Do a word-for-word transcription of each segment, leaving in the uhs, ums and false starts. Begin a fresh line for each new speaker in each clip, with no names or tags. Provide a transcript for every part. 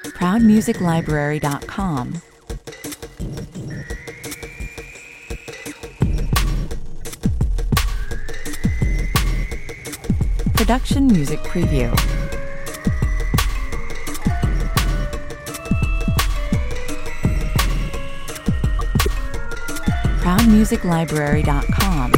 proud music library dot com. Production Music Preview. proud music library dot com.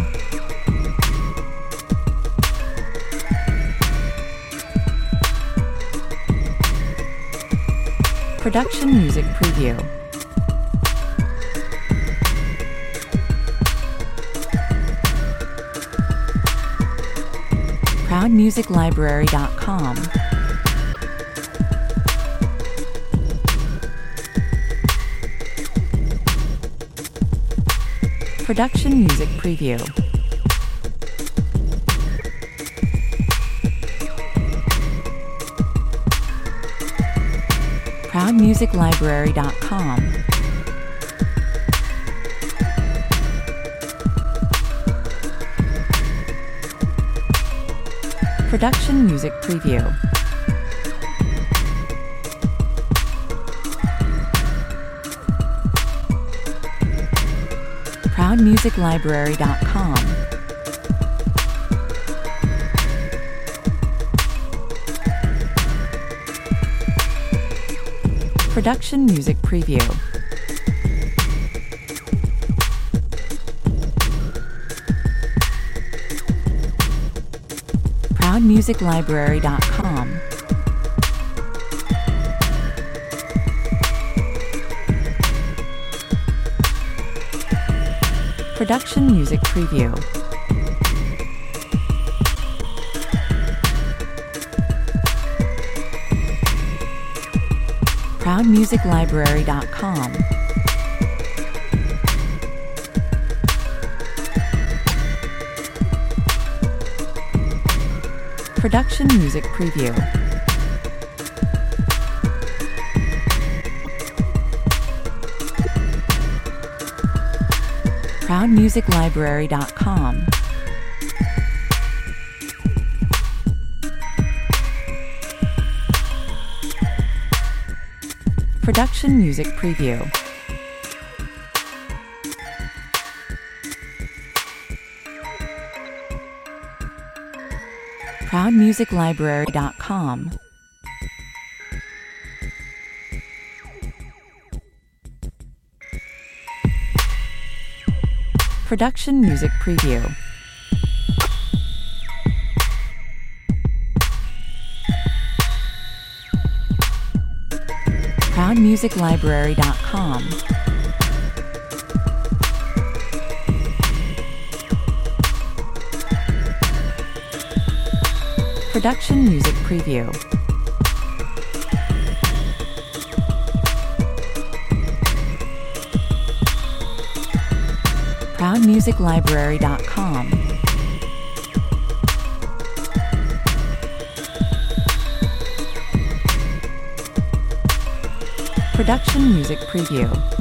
Production Music Preview. proud music library dot com. Production Music Preview. proud music library dot com. Production Music Preview. proud music library dot com. Production Music Preview. proud music library dot com. Production Music Preview. proud music library dot com. Production Music Preview. proud music library dot com. Production Music Preview. proud music library dot com. Production Music Preview. proud music library dot com. Production Music Preview. proud music library dot com. Production Music Preview.